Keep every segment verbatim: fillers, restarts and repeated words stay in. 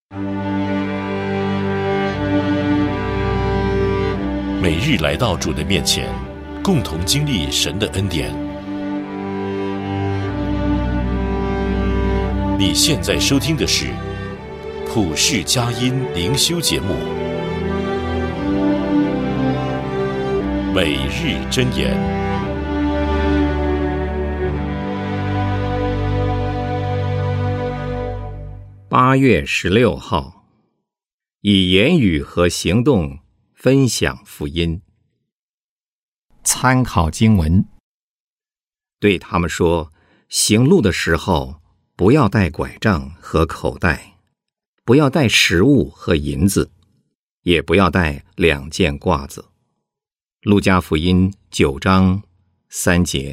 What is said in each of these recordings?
每日来到主的面前，共同经历神的恩典。你现在收听的是普世佳音灵修节目，每日箴言。 八月十六号，以言语和行动分享福音。参考经文，对他们说，行路的时候不要带拐杖和口袋，不要带食物和银子，也不要带两件褂子。路加福音九章三节。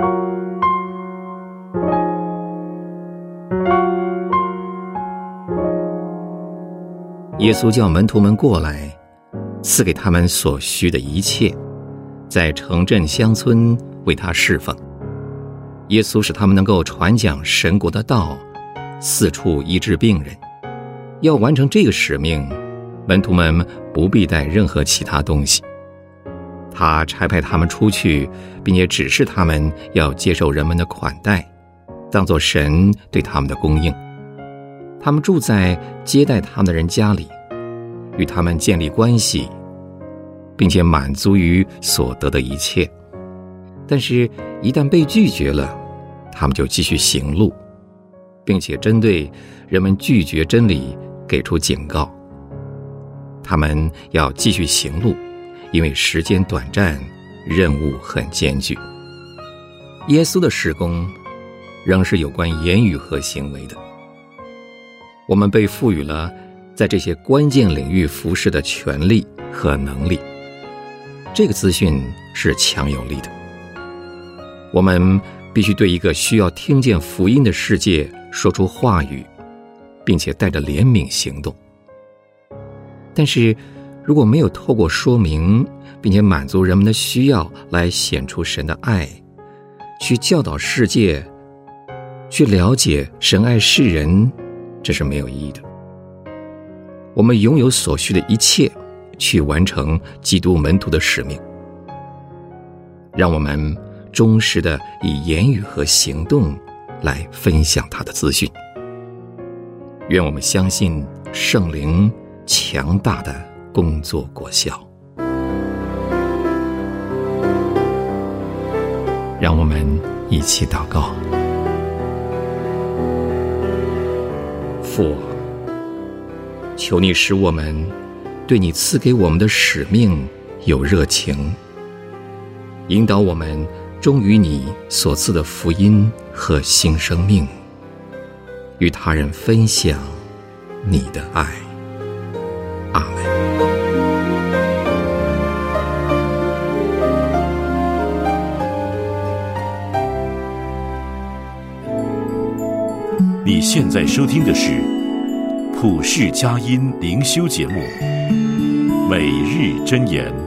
耶稣叫门徒们过来，赐给他们所需的一切，在城镇乡村为他侍奉。耶稣使他们能够传讲神国的道，四处医治病人。要完成这个使命，门徒们不必带任何其他东西。他差派他们出去，并且指示他们要接受人们的款待，当作神对他们的供应。他们住在接待他们的人家里，与他们建立关系，并且满足于所得的一切。但是一旦被拒绝了，他们就继续行路，并且针对人们拒绝真理给出警告。他们要继续行路，因为时间短暂，任务很艰巨。耶稣的事工仍是有关言语和行为的。我们被赋予了在这些关键领域服事的权利和能力，这个资讯是强有力的。我们必须对一个需要听见福音的世界说出话语，并且带着怜悯行动。但是如果没有透过说明并且满足人们的需要来显出神的爱，去教导世界，去了解神爱世人，这是没有意义的。我们拥有所需的一切，去完成基督门徒的使命。让我们忠实地以言语和行动来分享他的资讯。愿我们相信圣灵强大的工作果效。让我们一起祷告。父，求你使我们对你赐给我们的使命有热情，引导我们忠于你所赐的福音和新生命，与他人分享你的爱。阿们。 你现在收听的是普世佳音灵修节目，每日箴言。